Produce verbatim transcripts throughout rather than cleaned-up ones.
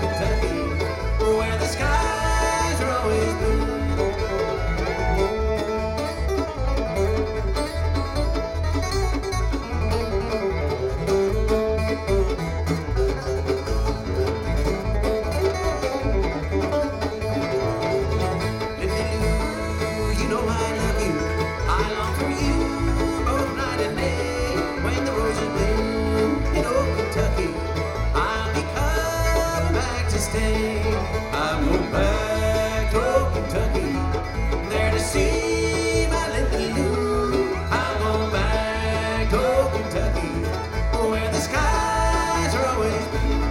Kentucky, where the skies are always blue. I'm going back to old Kentucky, there to see my Lincoln Lou. I'm going back to old Kentucky, where the skies are always blue.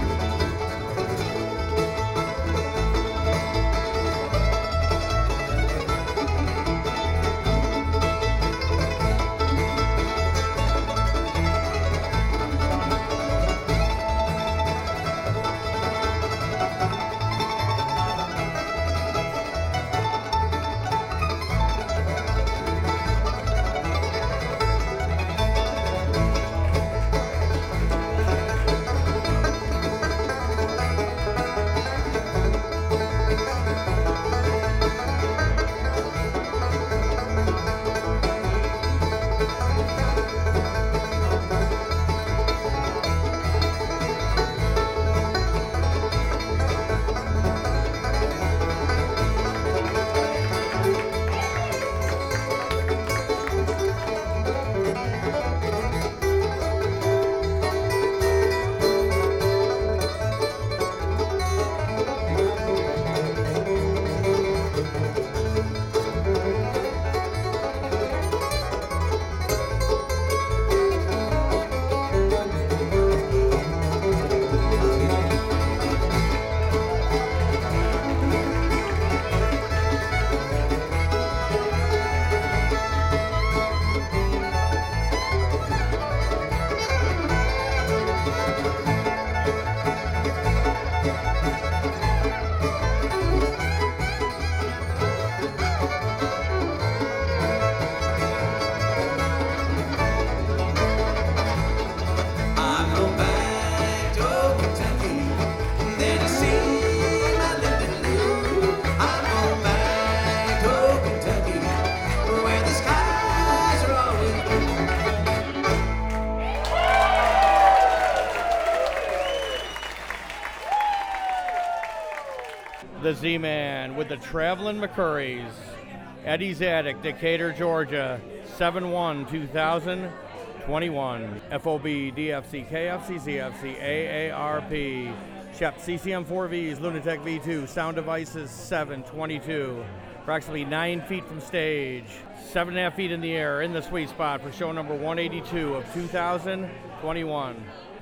The Z-Man with the Traveling McCurries. Eddie's Attic, Decatur, Georgia, seven one two thousand twenty-one. F O B, D F C, K F C, Z F C, A A R P, Shep, C C M four Vs, Lunatech V two, Sound Devices seven twenty-two. Approximately nine feet from stage, seven and a half feet in the air, in the sweet spot for show number one eighty-two of two thousand twenty-one.